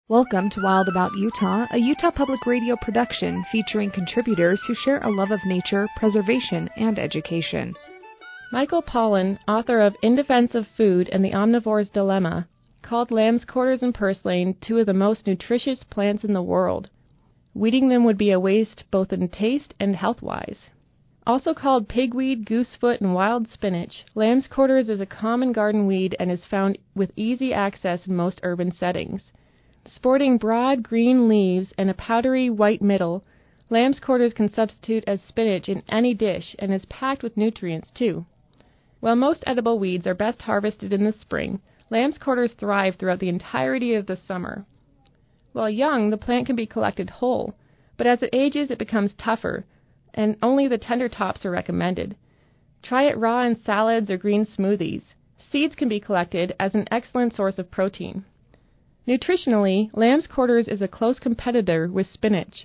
Welcome to Wild About Utah, a Utah Public Radio production featuring contributors who share a love of nature, preservation, and education. Michael Pollan, author of In Defense of Food and the Omnivore's Dilemma, called lamb's quarters and purslane two of the most nutritious plants in the world. Weeding them would be a waste both in taste and health-wise. Also called pigweed, goosefoot, and wild spinach, lamb's quarters is a common garden weed and is found with easy access in most urban settings. Sporting broad green leaves and a powdery white middle, lamb's quarters can substitute as spinach in any dish and is packed with nutrients too. While most edible weeds are best harvested in the spring, lamb's quarters thrive throughout the entirety of the summer. While young, the plant can be collected whole, but as it ages it becomes tougher, and only the tender tops are recommended. Try it raw in salads or green smoothies. Seeds can be collected as an excellent source of protein. Nutritionally, lamb's quarters is a close competitor with spinach.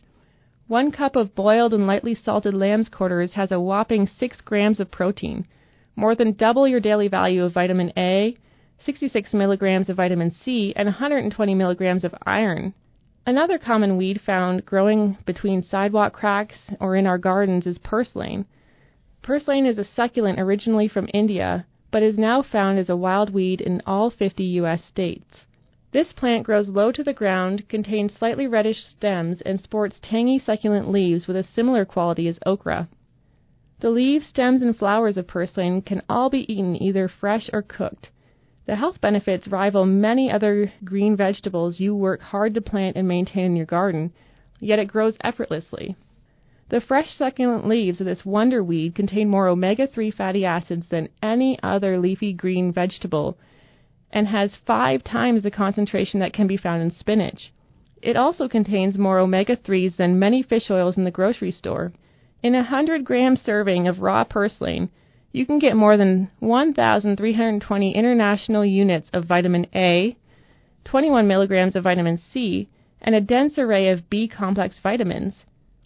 1 cup of boiled and lightly salted lamb's quarters has a whopping 6 grams of protein, more than double your daily value of vitamin A, 66 milligrams of vitamin C, and 120 milligrams of iron. Another common weed found growing between sidewalk cracks or in our gardens is purslane. Purslane is a succulent originally from India, but is now found as a wild weed in all 50 U.S. states. This plant grows low to the ground, contains slightly reddish stems, and sports tangy succulent leaves with a similar quality as okra. The leaves, stems, and flowers of purslane can all be eaten either fresh or cooked. The health benefits rival many other green vegetables you work hard to plant and maintain in your garden, yet it grows effortlessly. The fresh succulent leaves of this wonder weed contain more omega-3 fatty acids than any other leafy green vegetable, and has 5 times the concentration that can be found in spinach. It also contains more omega-3s than many fish oils in the grocery store. In a 100-gram serving of raw purslane, you can get more than 1,320 international units of vitamin A, 21 milligrams of vitamin C, and a dense array of B-complex vitamins.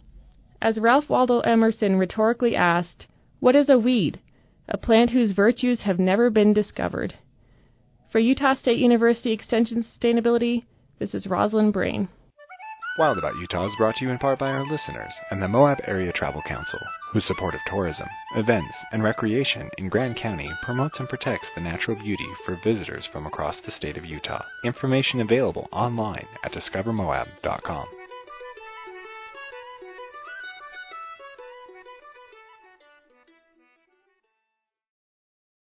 As Ralph Waldo Emerson rhetorically asked, "What is a weed? A plant whose virtues have never been discovered." For Utah State University Extension Sustainability, this is Rosalind Brain. Wild About Utah is brought to you in part by our listeners and the Moab Area Travel Council, whose support of tourism, events, and recreation in Grand County promotes and protects the natural beauty for visitors from across the state of Utah. Information available online at discovermoab.com.